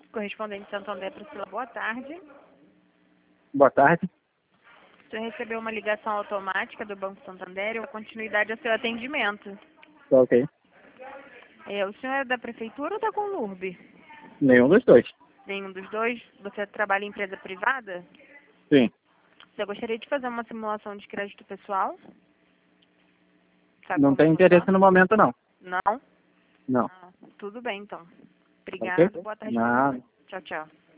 Correspondente Santander, Priscila, boa tarde. Boa tarde. O senhor recebeu uma ligação automática do Banco Santander e a continuidade ao seu atendimento. Tá ok. O senhor é da Prefeitura ou da Conlurb? Nenhum dos dois. Nenhum dos dois? Você trabalha em empresa privada? Sim. Você gostaria de fazer uma simulação de crédito pessoal? Sabe Não como tem interesse funciona? no momento, não. Não? Não. Ah, tudo bem, então. Ok? Obrigada. Boa tarde para Nada. você. Tchau, tchau.